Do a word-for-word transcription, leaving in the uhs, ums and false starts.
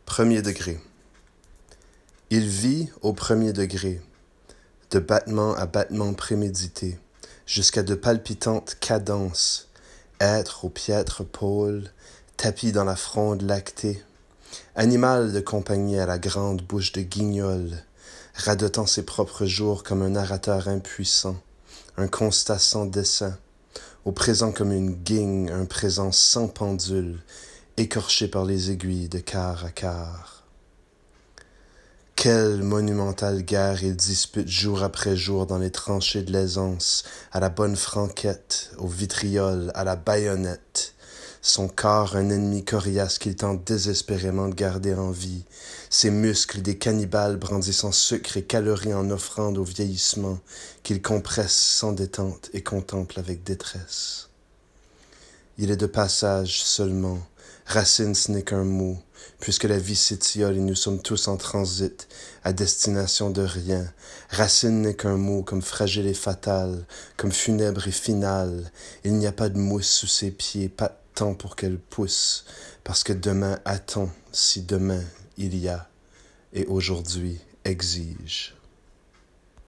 Premier degré. Il vit au premier degré, de battement à battement prémédité, jusqu'à de palpitantes cadences, être au piètre pôle, tapis dans la fronde lactée, animal de compagnie à la grande bouche de guignol, radotant ses propres jours comme un narrateur impuissant, un constat sans dessein, au présent comme une guigne, un présent sans pendule, écorché par les aiguilles de quart à quart. Quelle monumentale guerre il dispute jour après jour dans les tranchées de l'aisance, à la bonne franquette, au vitriol, à la baïonnette. Son corps un ennemi coriace qu'il tente désespérément de garder en vie, ses muscles des cannibales brandissant sucre et calories en offrande au vieillissement, qu'il compresse sans détente et contemple avec détresse. Il est de passage seulement, racine ce n'est qu'un mot, puisque la vie s'étiole et nous sommes tous en transit, à destination de rien. Racine n'est qu'un mot, comme fragile et fatal, comme funèbre et final. Il n'y a pas de mousse sous ses pieds, pas de temps pour qu'elle pousse, parce que demain attend, si demain il y a, et aujourd'hui exige.